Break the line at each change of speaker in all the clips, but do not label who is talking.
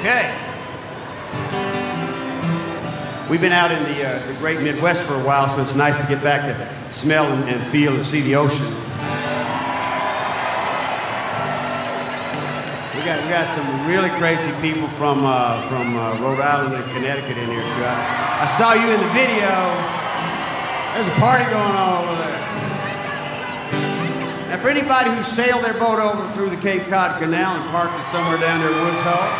Okay. We've been out in the great Midwest for a while, so it's nice to get back to smell and feel and see the ocean. We got some really crazy people from Rhode Island and Connecticut in here too. I saw you in the video. There's a party going on over there. Now, for anybody who sailed their boat over through the Cape Cod Canal and parked it somewhere down there at Woods Hole,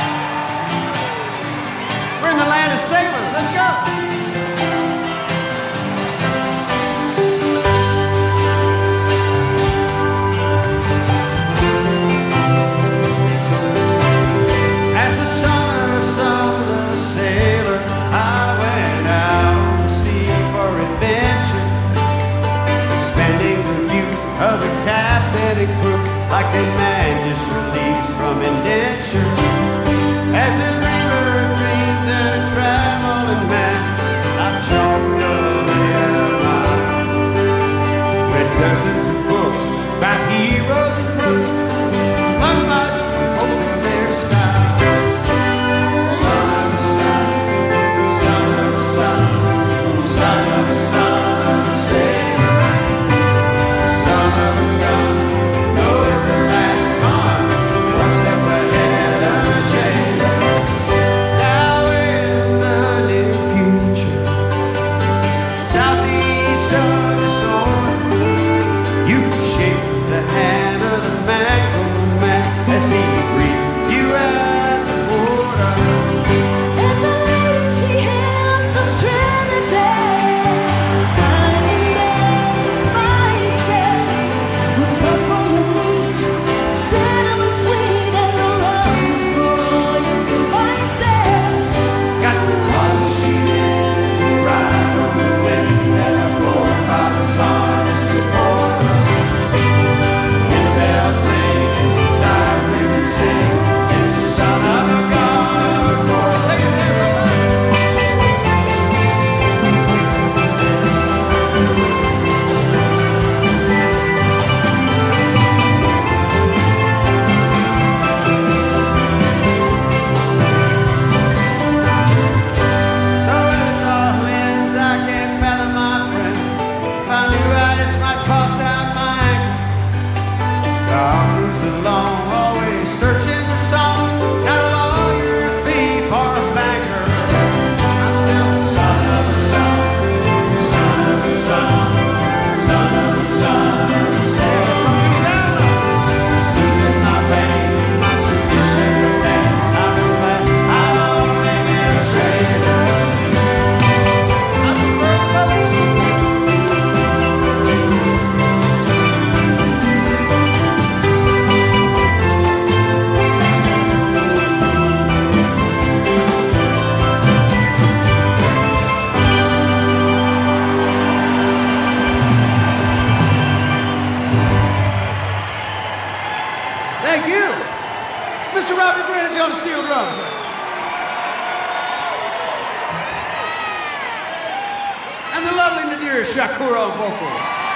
we're in the land of sailors. Let's go. Of a captain and crew, like a man just released from indenture. As a dreamer dreams and a traveling man, I've chalked up in my mind. Read dozens of books about heroes and crooks, unmuch holding their style. Son of a son, son of a son, son of a son of a sailor. And the lovely Nadir Shakur on vocals.